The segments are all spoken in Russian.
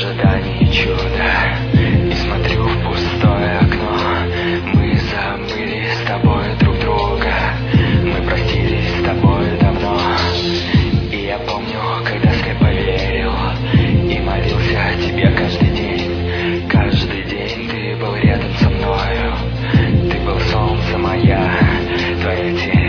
ожидании чуда и смотрю в пустое окно. Мы забыли с тобой друг друга, мы простились с тобой давно. И я помню, когда слепо верил и молился тебе каждый день. Каждый день ты был рядом со мною, ты был солнце моя, твоя тень.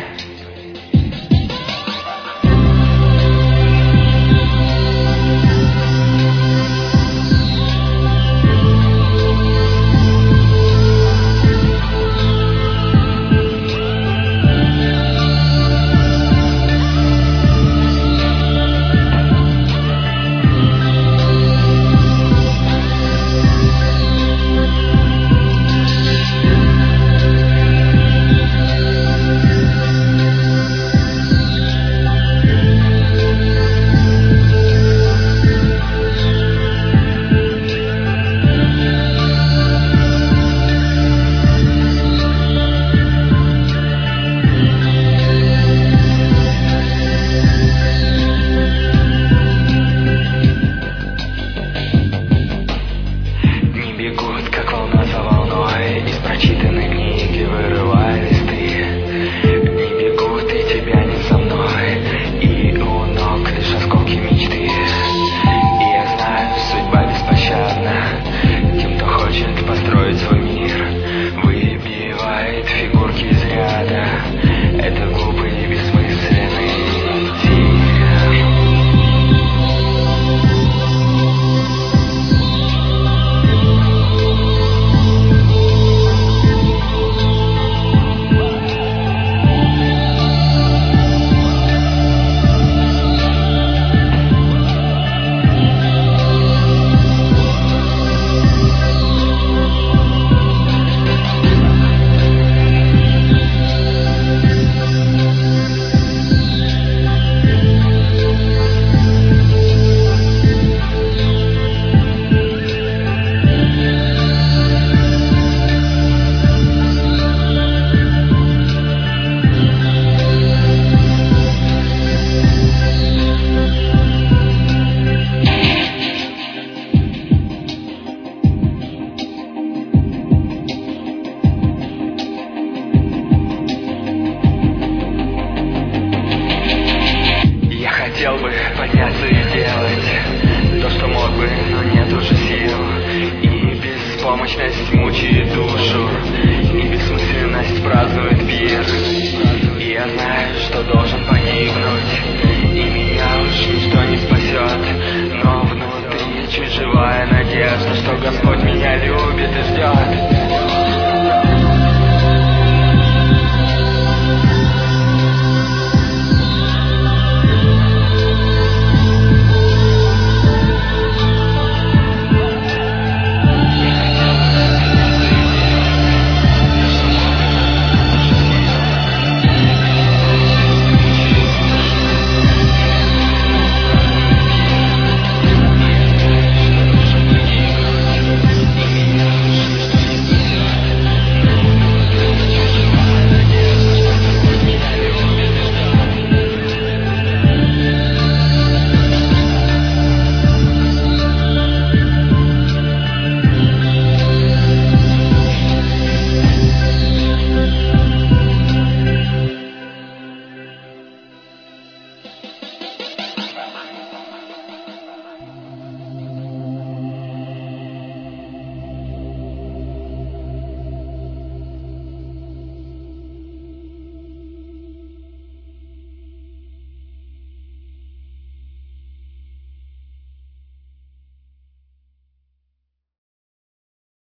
Бегут, как волна за волной, из прочитанной книги вырывая листы. Дни бегут, и тебя нет со мной, и у ног лишь осколки мечты. И я знаю, судьба беспощадна тем, кто хочет построить свой мир. Выбивает фигурки из ряда, это глупый и бессмысленный тир. Хотел бы подняться и сделать то, что мог бы, но нет уже сил. И беспомощность мучает душу.